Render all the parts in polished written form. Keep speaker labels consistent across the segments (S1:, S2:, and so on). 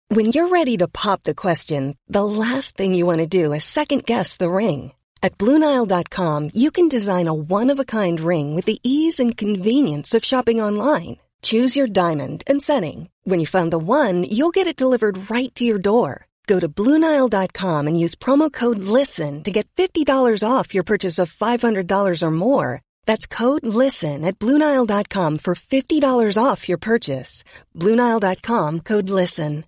S1: When you're ready to pop the question, the last thing you want to do is second-guess the ring. At BlueNile.com, you can design a one-of-a-kind ring with the ease and convenience of shopping online. Choose your diamond and setting. When you find the one, you'll get it delivered right to your door. Go to BlueNile.com and use promo code LISTEN to get $50 off your purchase of $500 or more. That's code LISTEN at BlueNile.com for $50 off your purchase. BlueNile.com, code LISTEN.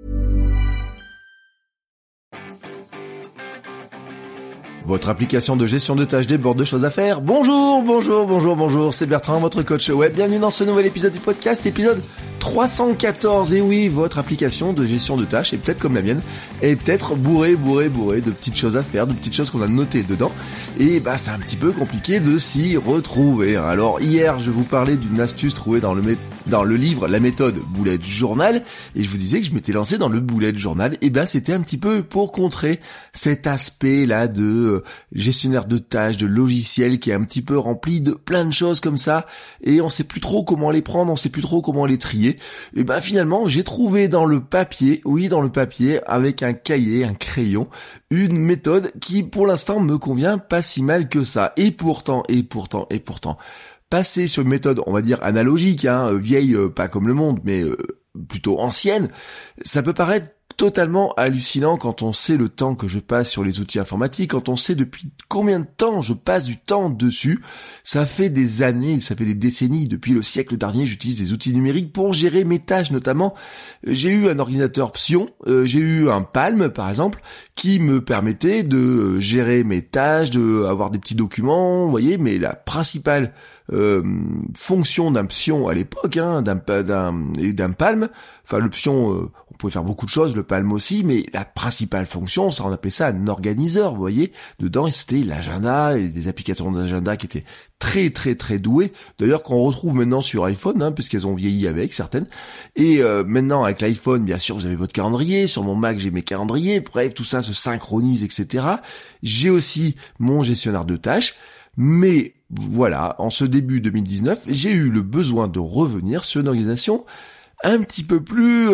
S2: Votre application de gestion de tâches déborde de choses à faire. Bonjour, c'est Bertrand, votre coach web. Bienvenue dans ce nouvel épisode du podcast, épisode 314. Et oui, votre application de gestion de tâches, et peut-être comme la mienne, est peut-être bourrée de petites choses à faire, de petites choses qu'on a notées dedans. Et c'est un petit peu compliqué de s'y retrouver. Alors hier, je vous parlais d'une astuce trouvée dans le livre La méthode Bullet Journal, et je vous disais que je m'étais lancé dans le Bullet Journal. Et c'était un petit peu pour contrer cet aspect-là de gestionnaire de tâches, de logiciel qui est un petit peu rempli de plein de choses comme ça, et on sait plus trop comment les prendre, on sait plus trop comment les trier. Et finalement, j'ai trouvé dans le papier, avec un cahier, un crayon, une méthode qui pour l'instant me convient pas si mal que ça. Et pourtant, passer sur une méthode, on va dire analogique, vieille, pas comme le monde, mais plutôt ancienne, ça peut paraître totalement hallucinant quand on sait le temps que je passe sur les outils informatiques, quand on sait depuis combien de temps je passe du temps dessus. Ça fait des années, ça fait des décennies, depuis le siècle dernier, j'utilise des outils numériques pour gérer mes tâches notamment. J'ai eu un ordinateur Psion, j'ai eu un Palm par exemple, qui me permettait de gérer mes tâches, de avoir des petits documents, vous voyez, mais la principale fonction d'un Psion à l'époque, d'un Palm, enfin le Psion, on pouvait faire beaucoup de choses, le Palm aussi, mais la principale fonction, ça on appelait ça un organiseur, vous voyez, dedans c'était l'agenda et des applications d'agenda qui étaient très douées, d'ailleurs qu'on retrouve maintenant sur iPhone, puisqu'elles ont vieilli avec certaines, et maintenant avec l'iPhone, bien sûr vous avez votre calendrier, sur mon Mac j'ai mes calendriers, bref tout ça se synchronise, etc. J'ai aussi mon gestionnaire de tâches, mais voilà, en ce début 2019, j'ai eu le besoin de revenir sur une organisation un petit peu plus,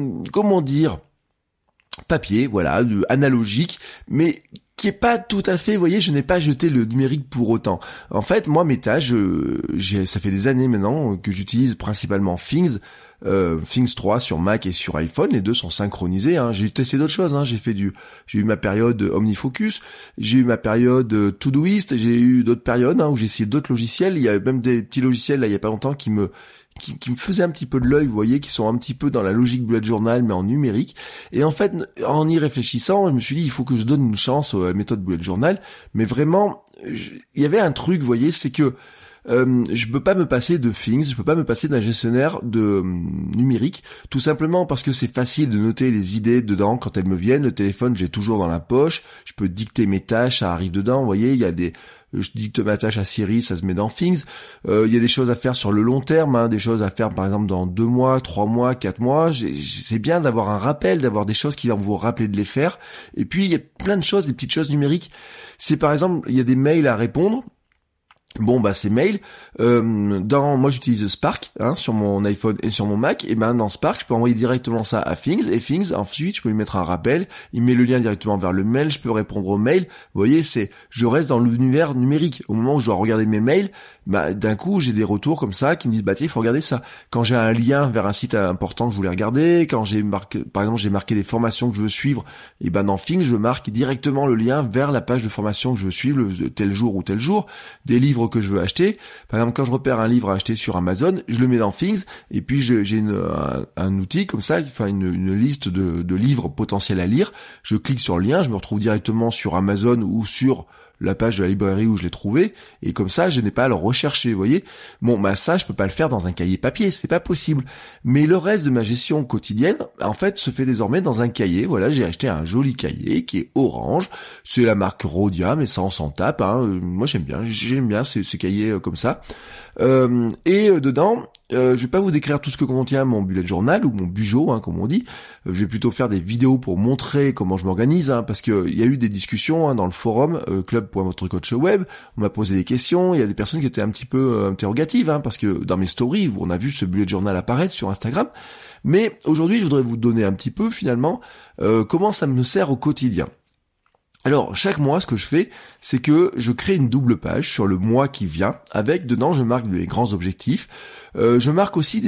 S2: papier, voilà, analogique, mais qui est pas tout à fait, vous voyez, je n'ai pas jeté le numérique pour autant. En fait, moi, mes tâches, ça fait des années maintenant que j'utilise principalement Things 3 sur Mac et sur iPhone, les deux sont synchronisés, J'ai testé d'autres choses, j'ai eu ma période OmniFocus, j'ai eu ma période Todoist, j'ai eu d'autres périodes, où j'ai essayé d'autres logiciels, il y a même des petits logiciels, là, il y a pas longtemps, qui me faisaient un petit peu de l'œil, vous voyez, qui sont un petit peu dans la logique Bullet Journal, mais en numérique. Et en fait, en y réfléchissant, je me suis dit, il faut que je donne une chance à la méthode Bullet Journal, mais vraiment, il y avait un truc, vous voyez, c'est que je peux pas me passer de Things, je peux pas me passer d'un gestionnaire de numérique, tout simplement parce que c'est facile de noter les idées dedans quand elles me viennent. Le téléphone, j'ai toujours dans la poche, je peux dicter mes tâches, ça arrive dedans, vous voyez, je dicte ma tâche à Siri, ça se met dans Things. Il y a des choses à faire sur le long terme, des choses à faire par exemple dans 2 mois, 3 mois, 4 mois. C'est bien d'avoir un rappel, d'avoir des choses qui vont vous rappeler de les faire. Et puis il y a plein de choses, des petites choses numériques. C'est par exemple, il y a des mails à répondre. Ces mails, moi j'utilise Spark, sur mon iPhone et sur mon Mac, et dans Spark, je peux envoyer directement ça à Things, et Things, ensuite, je peux lui mettre un rappel, il met le lien directement vers le mail, je peux répondre au mail, vous voyez, je reste dans l'univers numérique. Au moment où je dois regarder mes mails, d'un coup, j'ai des retours comme ça, qui me disent, tiens, il faut regarder ça. Quand j'ai un lien vers un site important que je voulais regarder, quand par exemple, j'ai marqué des formations que je veux suivre, et dans Things, je marque directement le lien vers la page de formation que je veux suivre, tel jour ou tel jour, des livres que je veux acheter. Par exemple, quand je repère un livre à acheter sur Amazon, je le mets dans Things, et puis j'ai un outil comme ça, une liste de livres potentiels à lire. Je clique sur le lien, je me retrouve directement sur Amazon ou sur la page de la librairie où je l'ai trouvé, et comme ça, je n'ai pas à le rechercher, vous voyez. Ça, je peux pas le faire dans un cahier papier, c'est pas possible. Mais le reste de ma gestion quotidienne, en fait, se fait désormais dans un cahier. Voilà, j'ai acheté un joli cahier qui est orange. C'est la marque Rhodia, mais ça, on s'en tape, Moi, j'aime bien ces cahiers comme ça. Et dedans, je vais pas vous décrire tout ce que contient mon bullet journal ou mon bujo, comme on dit. Je vais plutôt faire des vidéos pour montrer comment je m'organise, parce que il y a eu des discussions dans le forum club.votrecoachweb. On m'a posé des questions. Il y a des personnes qui étaient un petit peu interrogatives, parce que dans mes stories, on a vu ce bullet journal apparaître sur Instagram. Mais aujourd'hui, je voudrais vous donner un petit peu finalement comment ça me sert au quotidien. Alors, chaque mois, ce que je fais, c'est que je crée une double page sur le mois qui vient, avec, dedans, je marque les grands objectifs. Je marque aussi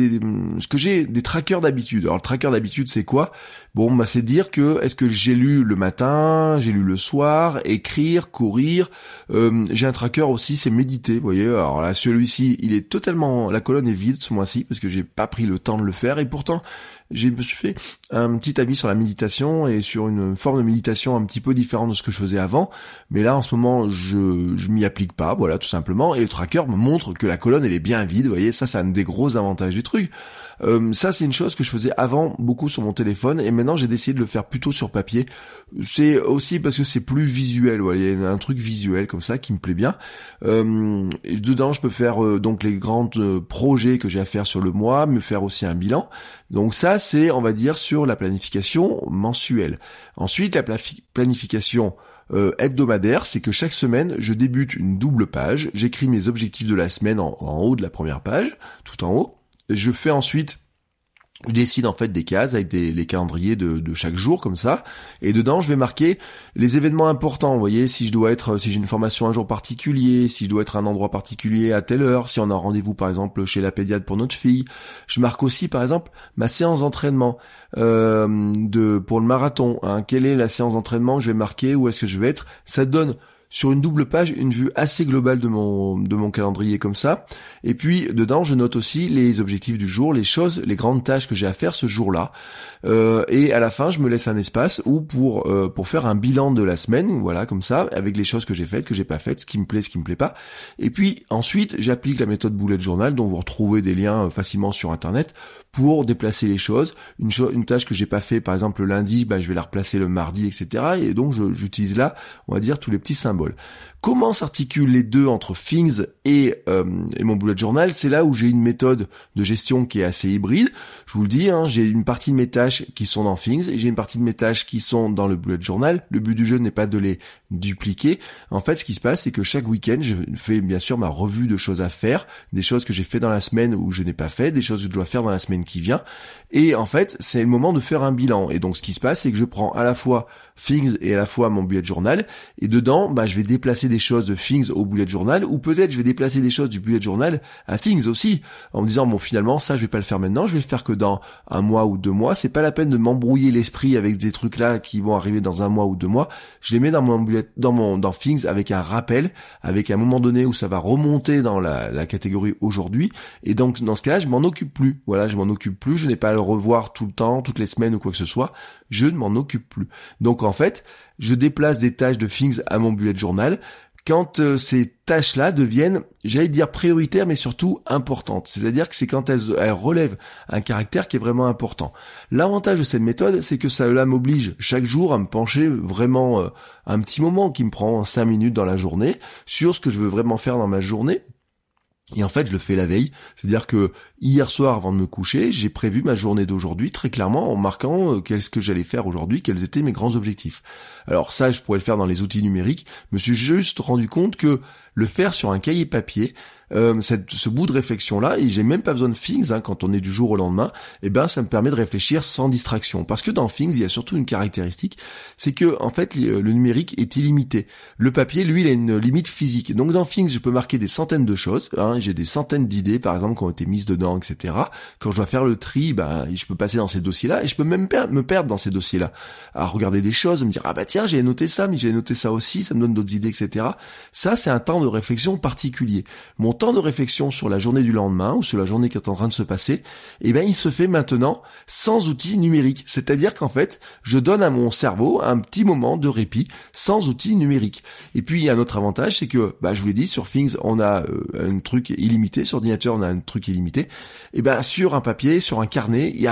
S2: des trackers d'habitude. Alors, le tracker d'habitude, c'est quoi? Bon, c'est dire que, est-ce que j'ai lu le matin, j'ai lu le soir, écrire, courir. J'ai un tracker aussi, c'est méditer, vous voyez. Alors là, celui-ci, la colonne est vide ce mois-ci, parce que j'ai pas pris le temps de le faire, et pourtant, je me suis fait un petit avis sur la méditation et sur une forme de méditation un petit peu différente de ce que je faisais avant. Mais là, en ce moment, je m'y applique pas, voilà, tout simplement. Et le tracker me montre que la colonne, elle est bien vide, vous voyez. Ça, c'est un des gros avantages du truc. Ça, c'est une chose que je faisais avant beaucoup sur mon téléphone, et maintenant, j'ai décidé de le faire plutôt sur papier. C'est aussi parce que c'est plus visuel, vous voyez. Il y a un truc visuel comme ça qui me plaît bien. Et dedans, je peux faire donc les grands projets que j'ai à faire sur le mois, me faire aussi un bilan. Donc ça, c'est, on va dire, sur la planification mensuelle. Ensuite, la planification hebdomadaire, c'est que chaque semaine, je débute une double page. J'écris mes objectifs de la semaine en haut de la première page, tout en haut. Je fais ensuite, je décide en fait des cases avec les calendriers de chaque jour comme ça, et dedans je vais marquer les événements importants. Vous voyez, si j'ai une formation un jour particulier, si je dois être à un endroit particulier à telle heure, si on a un rendez-vous par exemple chez la pédiatre pour notre fille. Je marque aussi par exemple ma séance d'entraînement pour le marathon. Quelle est la séance d'entraînement que je vais marquer, où est-ce que je vais être. Ça donne sur une double page une vue assez globale de mon calendrier comme ça. Et puis dedans je note aussi les objectifs du jour, les grandes tâches que j'ai à faire ce jour-là. Et à la fin je me laisse un espace pour faire un bilan de la semaine, voilà, comme ça, avec les choses que j'ai faites, que j'ai pas faites, ce qui me plaît, ce qui me plaît pas. Et puis ensuite j'applique la méthode bullet journal dont vous retrouvez des liens facilement sur internet pour déplacer les choses. Une tâche que j'ai pas fait par exemple le lundi, je vais la replacer le mardi, etc. Et donc j'utilise là, on va dire, tous les petits symboles. Comment s'articulent les deux entre Things et mon bullet journal? C'est là où j'ai une méthode de gestion qui est assez hybride. Je vous le dis, j'ai une partie de mes tâches qui sont dans Things et j'ai une partie de mes tâches qui sont dans le bullet journal. Le but du jeu n'est pas de les dupliquer. En fait, ce qui se passe, c'est que chaque week-end, je fais bien sûr ma revue de choses à faire, des choses que j'ai fait dans la semaine ou je n'ai pas fait, des choses que je dois faire dans la semaine qui vient. Et en fait, c'est le moment de faire un bilan. Et donc, ce qui se passe, c'est que je prends à la fois Things et à la fois mon bullet journal. Et dedans, je vais déplacer des choses de Things au bullet journal, ou peut-être je vais déplacer des choses du bullet journal à Things aussi, en me disant, finalement, ça, je vais pas le faire maintenant, je vais le faire que dans 1 mois ou 2 mois. C'est pas la peine de m'embrouiller l'esprit avec des trucs là qui vont arriver dans 1 mois ou 2 mois. Je les mets dans mon bullet, dans Things avec un rappel, avec un moment donné où ça va remonter dans la catégorie aujourd'hui. Et donc, dans ce cas-là, je m'en occupe plus. Voilà, je m'en occupe plus. Je n'ai pas à le revoir tout le temps, toutes les semaines ou quoi que ce soit. Je ne m'en occupe plus. Donc, en fait, je déplace des tâches de Things à mon bullet journal quand ces tâches-là deviennent, j'allais dire prioritaires, mais surtout importantes. C'est-à-dire que c'est quand elles relèvent un caractère qui est vraiment important. L'avantage de cette méthode, c'est que ça m'oblige chaque jour à me pencher vraiment un petit moment qui me prend 5 minutes dans la journée sur ce que je veux vraiment faire dans ma journée. Et en fait, je le fais la veille. C'est-à-dire que hier soir, avant de me coucher, j'ai prévu ma journée d'aujourd'hui très clairement en marquant qu'est-ce que j'allais faire aujourd'hui, quels étaient mes grands objectifs. Alors ça, je pourrais le faire dans les outils numériques. Je me suis juste rendu compte que le faire sur un cahier papier, ce bout de réflexion-là, et j'ai même pas besoin de Things, quand on est du jour au lendemain, ça me permet de réfléchir sans distraction. Parce que dans Things, il y a surtout une caractéristique, c'est que en fait, le numérique est illimité. Le papier, lui, il a une limite physique. Donc dans Things, je peux marquer des centaines de choses. J'ai des centaines d'idées, par exemple, qui ont été mises dedans, etc. Quand je dois faire le tri, je peux passer dans ces dossiers-là, et je peux même me perdre dans ces dossiers-là, à regarder des choses, me dire tiens, j'ai noté ça, mais j'ai noté ça aussi, ça me donne d'autres idées, etc. Ça, c'est un temps de réflexion particulier. Mon temps de réflexion sur la journée du lendemain ou sur la journée qui est en train de se passer, il se fait maintenant sans outils numériques. C'est-à-dire qu'en fait, je donne à mon cerveau un petit moment de répit sans outils numériques. Et puis, il y a un autre avantage, c'est que, je vous l'ai dit, sur Things, on a un truc illimité, sur ordinateur, on a un truc illimité. Sur un papier, sur un carnet, il y a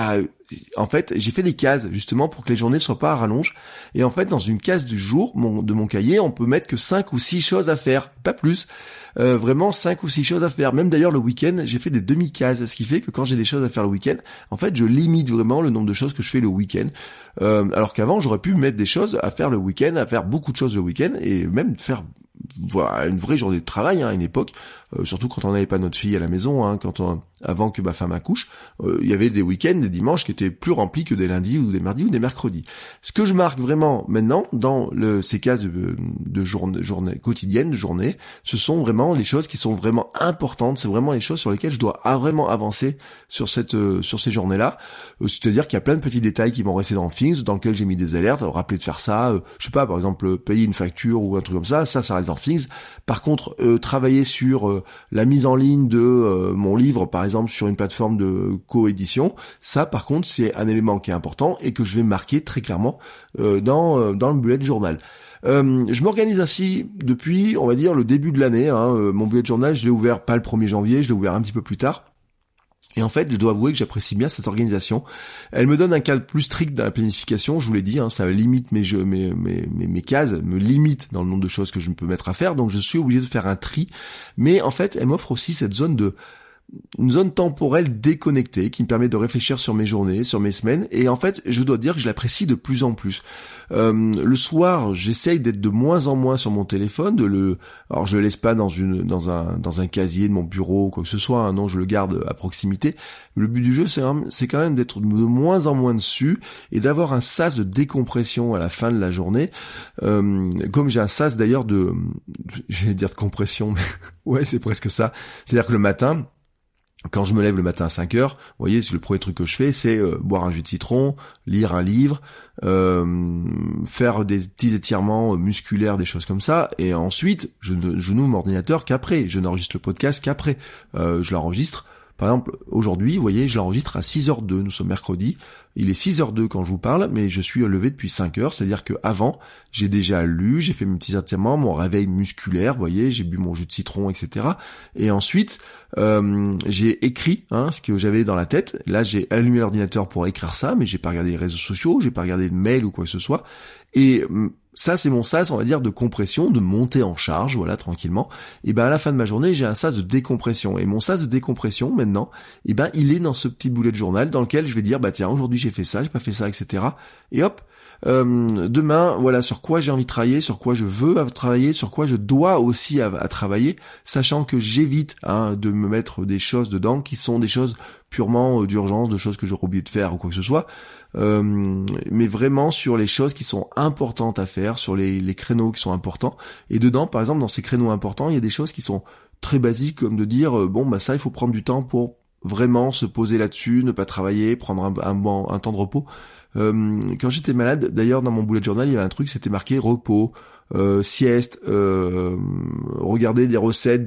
S2: en fait, j'ai fait des cases justement pour que les journées soient pas à rallonge. Et en fait, dans une case du jour de mon cahier, on peut mettre que 5 ou 6 choses à faire, pas plus. Vraiment 5 ou 6 choses à faire. Même d'ailleurs le week-end, j'ai fait des demi-cases, ce qui fait que quand j'ai des choses à faire le week-end, en fait, je limite vraiment le nombre de choses que je fais le week-end. Alors qu'avant, j'aurais pu mettre des choses à faire le week-end, à faire beaucoup de choses le week-end et même faire une vraie journée de travail à une époque, surtout quand on n'avait pas notre fille à la maison, avant que ma femme accouche, il y avait des week-ends, des dimanches qui étaient plus remplis que des lundis ou des mardis ou des mercredis. Ce que je marque vraiment maintenant dans ces cases de journée quotidienne, de journée, ce sont vraiment les choses qui sont vraiment importantes, c'est vraiment les choses sur lesquelles je dois vraiment avancer sur ces journées-là. C'est-à-dire qu'il y a plein de petits détails qui vont rester dans Things, dans lesquels j'ai mis des alertes, rappeler de faire ça, je sais pas, par exemple, payer une facture ou un truc comme ça reste dans Things. Par contre, travailler sur la mise en ligne de mon livre, par exemple, sur une plateforme de coédition, ça, par contre, c'est un élément qui est important et que je vais marquer très clairement dans le bullet journal. Je m'organise ainsi depuis, on va dire, le début de l'année. Mon bullet journal, je l'ai ouvert pas le 1er janvier, je l'ai ouvert un petit peu plus tard. Et en fait, je dois avouer que j'apprécie bien cette organisation. Elle me donne un cadre plus strict dans la planification, je vous l'ai dit, ça limite mes cases, me limite dans le nombre de choses que je peux mettre à faire, donc je suis obligé de faire un tri. Mais en fait, elle m'offre aussi une zone temporelle déconnectée qui me permet de réfléchir sur mes journées, sur mes semaines, et en fait, je dois dire que je l'apprécie de plus en plus. Le soir, j'essaye d'être de moins en moins sur mon téléphone, alors je le laisse pas dans un casier de mon bureau ou quoi que ce soit, non, je le garde à proximité. Le but du jeu, c'est quand même d'être de moins en moins dessus et d'avoir un sas de décompression à la fin de la journée. Comme j'ai un sas d'ailleurs j'allais dire de compression, mais ouais, c'est presque ça. C'est-à-dire que le matin, quand je me lève le matin à 5 heures, vous voyez, le premier truc que je fais, c'est boire un jus de citron, lire un livre, faire des petits étirements musculaires, des choses comme ça, et ensuite, je n'ouvre mon ordinateur qu'après, je n'enregistre le podcast qu'après. Je l'enregistre, par exemple, aujourd'hui, vous voyez, je l'enregistre à 6h02, nous sommes mercredi, il est 6h02 quand je vous parle, mais je suis levé depuis 5 heures, c'est-à-dire que avant, j'ai déjà lu, j'ai fait mes petits étirements, mon réveil musculaire, vous voyez, j'ai bu mon jus de citron, etc. Et ensuite, j'ai écrit ce que j'avais dans la tête. Là, j'ai allumé l'ordinateur pour écrire ça, mais j'ai pas regardé les réseaux sociaux, j'ai pas regardé le mail ou quoi que ce soit. Et ça, c'est mon sas, on va dire, de compression, de montée en charge, voilà, tranquillement. Et ben, à la fin de ma journée, j'ai un sas de décompression. Et mon sas de décompression, maintenant, il est dans ce petit bullet journal dans lequel je vais dire, tiens, aujourd'hui j'ai fait ça, j'ai pas fait ça, etc. Et hop, demain, voilà, sur quoi j'ai envie de travailler, sur quoi je veux travailler, sur quoi je dois aussi à travailler, sachant que j'évite de me mettre des choses dedans qui sont des choses purement d'urgence, de choses que j'aurais oublié de faire ou quoi que ce soit, mais vraiment sur les choses qui sont importantes à faire, sur les créneaux qui sont importants. Et dedans, par exemple, dans ces créneaux importants, il y a des choses qui sont très basiques, comme de dire, ça, il faut prendre du temps pour vraiment se poser là-dessus, ne pas travailler, prendre un temps de repos. Quand j'étais malade, d'ailleurs, dans mon bullet journal, il y avait un truc, c'était marqué repos, sieste, regarder des recettes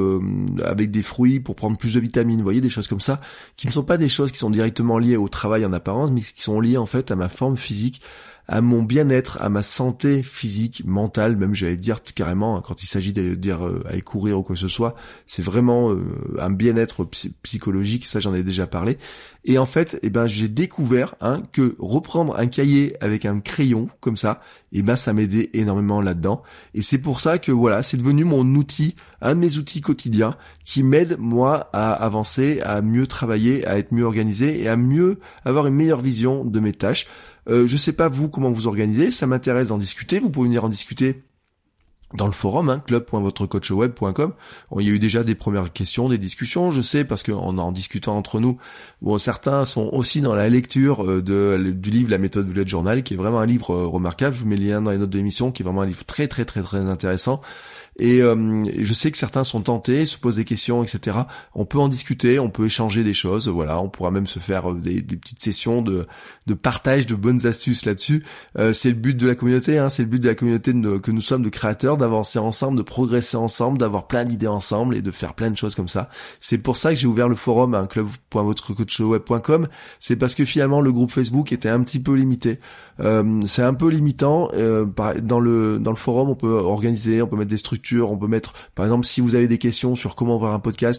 S2: avec des fruits pour prendre plus de vitamines, vous voyez, des choses comme ça, qui ne sont pas des choses qui sont directement liées au travail en apparence, mais qui sont liées en fait à ma forme physique, à mon bien-être, à ma santé physique, mentale, même j'allais dire carrément, quand il s'agit d'aller courir ou quoi que ce soit, c'est vraiment un bien-être psychologique, ça j'en ai déjà parlé. Et en fait, j'ai découvert que reprendre un cahier avec un crayon comme ça, ça m'aidait énormément là-dedans. Et c'est pour ça que voilà, c'est devenu mon outil, un de mes outils quotidiens qui m'aide moi à avancer, à mieux travailler, à être mieux organisé et à mieux avoir une meilleure vision de mes tâches. Je sais pas vous comment vous organisez, ça m'intéresse d'en discuter, vous pouvez venir en discuter dans le forum, club.votrecoachweb.com. Il y a eu déjà des premières questions, des discussions, je sais, parce en discutant entre nous, certains sont aussi dans la lecture du livre La méthode bullet journal, qui est vraiment un livre remarquable. Je vous mets le lien dans les notes de l'émission, qui est vraiment un livre très très très très intéressant. Et je sais que certains sont tentés, se posent des questions, etc. On peut en discuter, on peut échanger des choses, voilà. On pourra même se faire des petites sessions de partage de bonnes astuces là-dessus. C'est le but de la communauté, c'est le but de la communauté que nous sommes de créateurs, d'avancer ensemble, de progresser ensemble, d'avoir plein d'idées ensemble et de faire plein de choses comme ça. C'est pour ça que j'ai ouvert le forum, club.votrecoachweb.com. C'est parce que finalement le groupe Facebook était un petit peu limité. C'est un peu limitant. Dans le forum, on peut organiser, on peut mettre des structures, on peut mettre, par exemple, si vous avez des questions sur comment voir un podcast,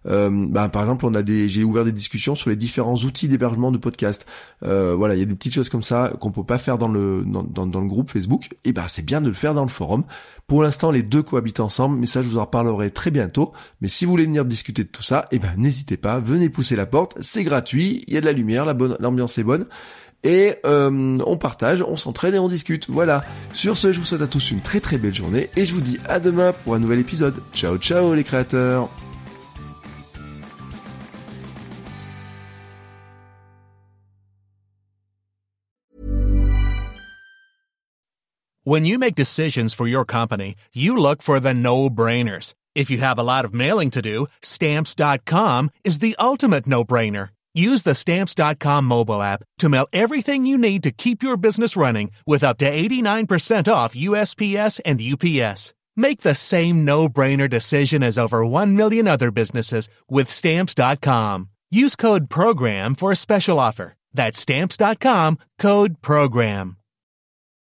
S2: Par exemple, j'ai ouvert des discussions sur les différents outils d'hébergement de podcast. Voilà, il y a des petites choses comme ça qu'on peut pas faire dans le groupe Facebook. Et c'est bien de le faire dans le forum. Pour l'instant, les deux cohabitent ensemble, mais ça, je vous en reparlerai très bientôt. Mais si vous voulez venir discuter de tout ça, n'hésitez pas, venez pousser la porte, c'est gratuit, il y a de la lumière, l'ambiance est bonne. Et on partage, on s'entraide et on discute. Voilà. Sur ce, je vous souhaite à tous une très très belle journée et je vous dis à demain pour un nouvel épisode. Ciao ciao les créateurs.
S3: When you make decisions for your company, you look for the no-brainers. If you have a lot of mailing to do, Stamps.com is the ultimate no-brainer. Use the Stamps.com mobile app to mail everything you need to keep your business running with up to 89% off USPS and UPS. Make the same no-brainer decision as over 1 million other businesses with Stamps.com. Use code PROGRAM for a special offer. That's Stamps.com, code PROGRAM.